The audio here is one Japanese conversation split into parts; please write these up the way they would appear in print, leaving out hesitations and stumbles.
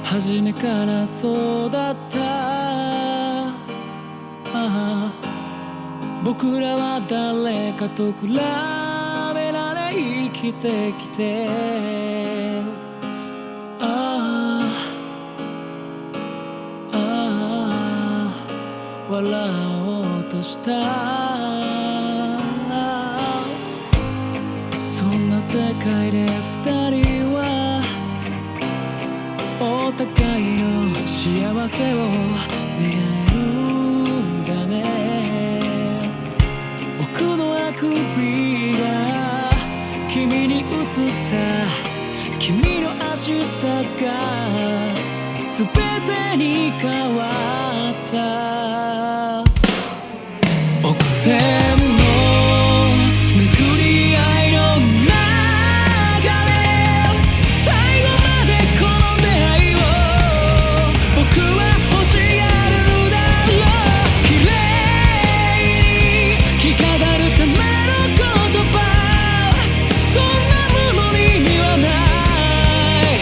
初めからそうだった。僕らは誰かと比べられ生きてきて、笑おうとした。そんな世界で二人はお互いの幸せを願えるんだね。僕のあくびが君に映った、君の明日が全てに変わった。億千の巡り合いの中で最後までこの出会いを僕は欲しがるだろう。綺麗に着飾るための言葉、そんなものに意味はない、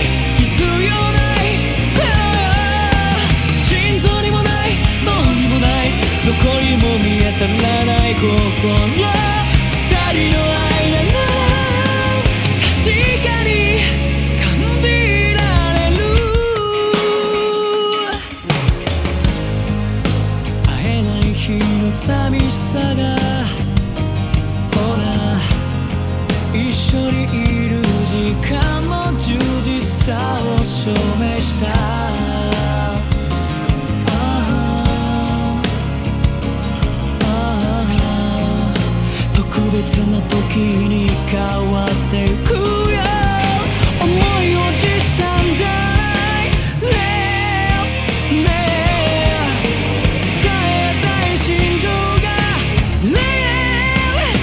必要ないステラ、心臓にもない脳にもない、どこにも見当たらない心、二人の間なら確かに感じられる。会えない日の寂しさが、ほら一緒にいる時間の充実さを証明した。特別な時に変わってゆくよ。思いを持したんじゃないねえねえ、伝えたい心情がねえ、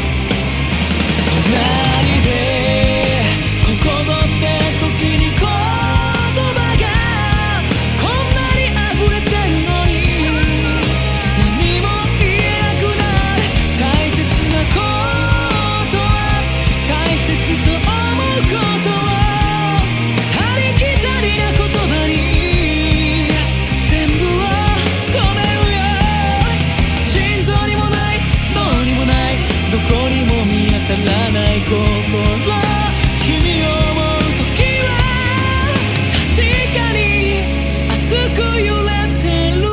隣でここぞって時に言葉がこんなに溢れてるのに何も言えなくなる。大切なことは大切と思うことをありきたりな言葉に全部を込めるよ。心臓にもない脳にもない、どこにも見当たらない心、君を思う時は確かに熱く揺れてる。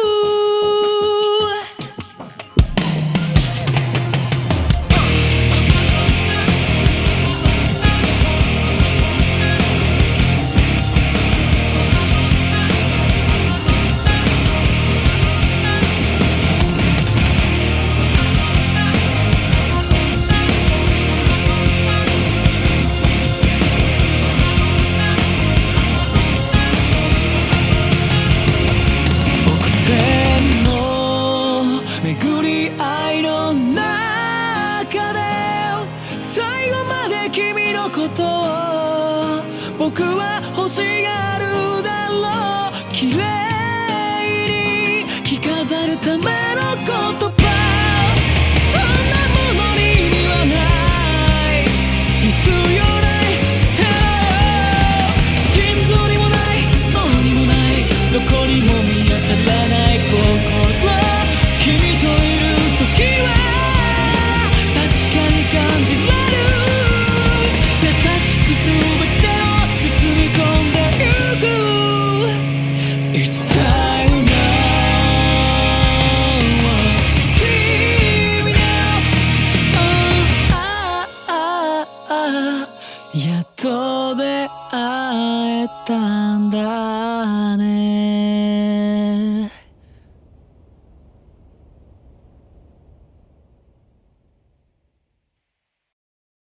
億千の巡り合いの中で最後まで君のことを僕は欲しがるだろう。綺麗に着飾るための言葉、そんなものに意味はない、必要ないステラ、心臓にもない脳にもない、どこにも見当たらない心、君といる時は確かに感じられる。優しく全てを包み込んでゆく。It's time now, see me now, やっと出会えたんだ。